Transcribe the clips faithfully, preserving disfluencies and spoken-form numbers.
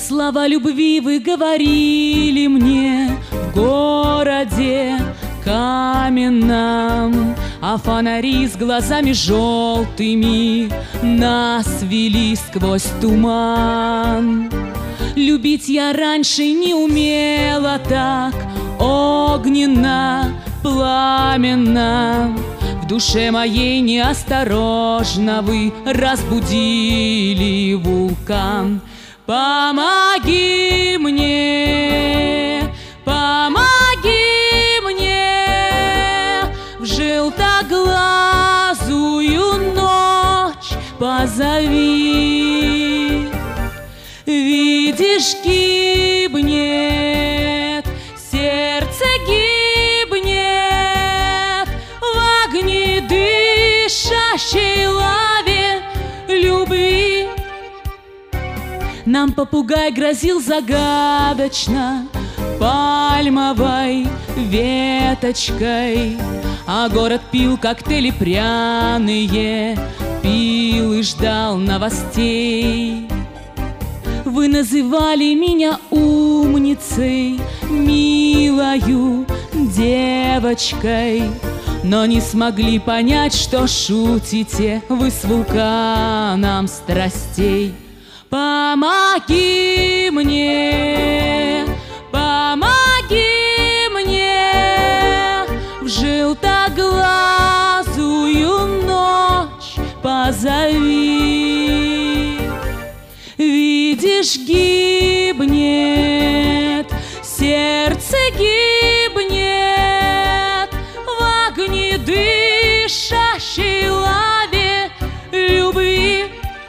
Слова любви вы говорили мне в городе каменном, а фонари с глазами желтыми нас вели сквозь туман. Любить я раньше не умела так огненно, пламенно. В душе моей неосторожно вы разбудили вулкан. Помоги мне, помоги мне, в желтоглазую ночь позови. Видишь, гибнет, сердце гибнет в огнедышащей лаве любви. Нам попугай грозил загадочно пальмовой веточкой, а город пил коктейли пряные, пил и ждал новостей. Вы называли меня умницей, милою девочкой, но не смогли понять, что шутите вы с вулканом страстей. Помоги мне, помоги мне, в желтоглазую ночь позови. Видишь, гибнет, сердце гибнет в огнедышащей лаве любви.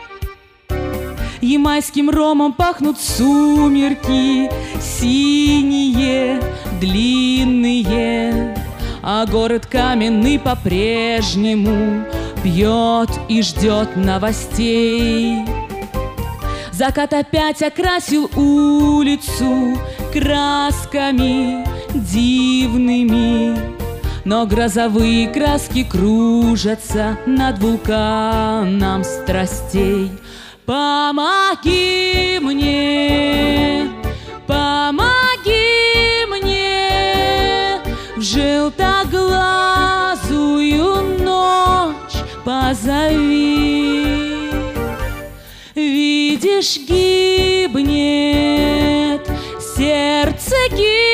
Ямайским ромом пахнут сумерки синие, длинные, а город каменный по-прежнему пьет и ждет новостей. Закат опять окрасил улицу красками дивными, но грозовые краски кружатся над вулканом страстей. Помоги мне, помоги мне, в желтоглазую ночь позови. Видишь, гибнет, сердце гибнет